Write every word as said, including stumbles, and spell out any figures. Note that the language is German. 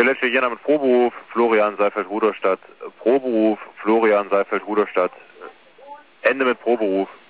letzte Jena mit Proberuf, Florian Seifeld-Ruderstadt, Proberuf, Florian Seifeld-Ruderstadt, Ende mit Proberuf.